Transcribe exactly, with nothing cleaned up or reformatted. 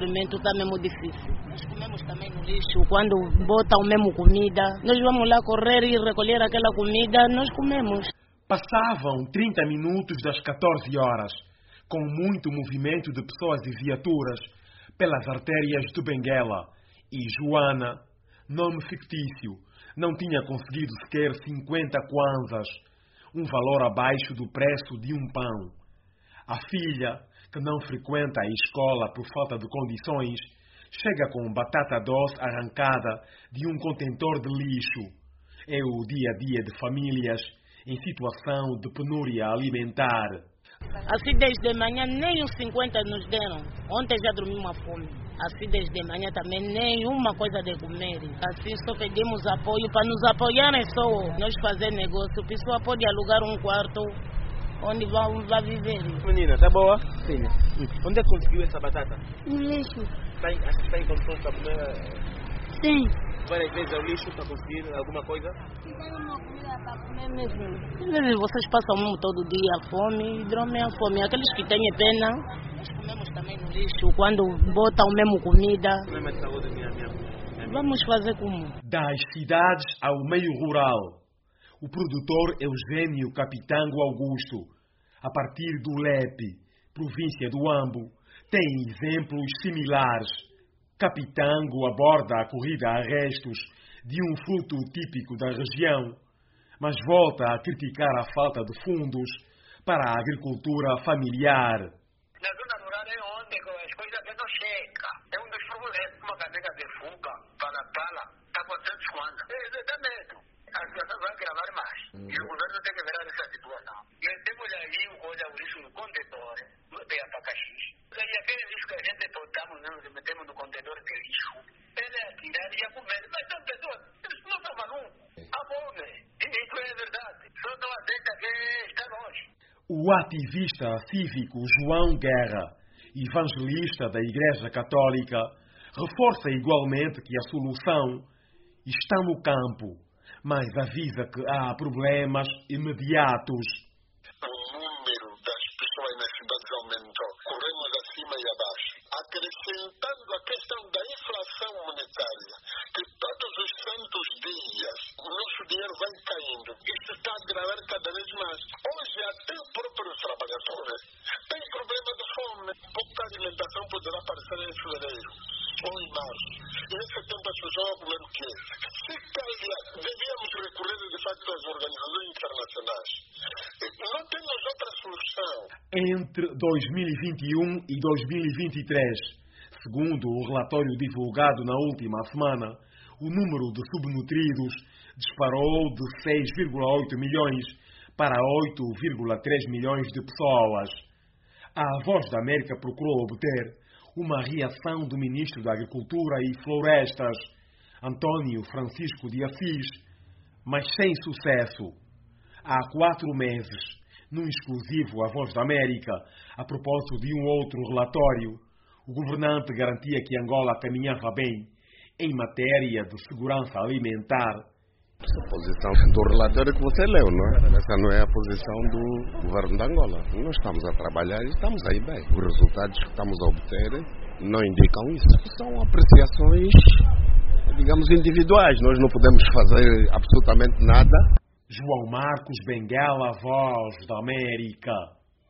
sofrimento está mesmo difícil. Nós comemos também no lixo, quando botam mesmo comida, nós vamos lá correr e recolher aquela comida, nós comemos. Passavam trinta minutos das catorze horas, com muito movimento de pessoas e viaturas pelas artérias de Benguela, e Joana, nome fictício, não tinha conseguido sequer cinquenta kwanzas, um valor abaixo do preço de um pão. A filha, que não frequenta a escola por falta de condições, chega com batata doce arrancada de um contentor de lixo. É o dia a dia de famílias em situação de penúria alimentar. Assim desde manhã nem os cinquenta nos deram. Ontem já dormi uma fome. Assim desde manhã também nenhuma coisa de comer. Assim só pedimos apoio para nos apoiarem só. Nós fazer negócio. A pessoa pode alugar um quarto onde vai, vai viver. Menina, tá boa? Sim. Onde é que conseguiu essa batata? No lixo. Tem, acho que tem condições para comer? Sim. Várias vezes ao lixo para conseguir alguma coisa? Tem uma comida para comer mesmo. Às vezes vocês passam mesmo todo dia fome e dormem a fome. Aqueles que têm pena, nós comemos também no lixo. Quando botam mesmo comida, Problema de saúde, minha, minha, minha. vamos fazer como? Das cidades ao meio rural, o produtor Eugênio Capitango Augusto, a partir do Lepe, província do Ambo, tem exemplos similares. Capitango aborda a corrida a restos de um fruto típico da região, mas volta a criticar a falta de fundos para a agricultura familiar. Na zona rural é onde as coisas não chegam. É um dos problemas. Uma cadeira de fuga para pala está quatrocentos kwanza. Exatamente. A situação vai agravar mais. Hum. E o governo tem que virar essa situação. E temos aí, olha, o lixo no contentor, tem abacaxi. E aquele lixo que a gente botamos, nós metemos no contentor de lixo, ele é tirar e a comer. Mas são pessoas, eles não são malucos. A fome. E isso é verdade. Só não aceita que está longe. O ativista cívico João Guerra, evangelista da Igreja Católica, reforça igualmente que a solução está no campo, mas avisa que há problemas imediatos. O número das pessoas nas cidades aumentou. Corremos acima e abaixo. Acrescentando a questão da inflação monetária, que todos os santos dias o nosso dinheiro vai caindo. Isso está a agravar cada vez mais. Hoje até o próprio trabalhador tem problema de fome. Pouca alimentação poderá aparecer em fevereiro ou em março. E nesse tempo as pessoas vão comer o quê? Se calhar devíamos recorrer de facto às organizações internacionais. Não temos outra solução. Entre dois mil e vinte e um e dois mil e vinte e três, segundo o relatório divulgado na última semana, o número de subnutridos disparou de seis vírgula oito milhões para oito vírgula três milhões de pessoas. A Voz da América procurou obter uma reação do ministro da Agricultura e Florestas, Antônio Francisco de Assis, mas sem sucesso. Há quatro meses, num exclusivo à Voz da América, a propósito de um outro relatório, o governante garantia que Angola caminhava bem em matéria de segurança alimentar. A posição do relatório que você leu, não é? Essa não é a posição do governo de Angola. Nós estamos a trabalhar e estamos aí bem. Os resultados que estamos a obter não indicam isso. São apreciações, digamos, individuais. Nós não podemos fazer absolutamente nada. João Marcos Benguela, Voz da América.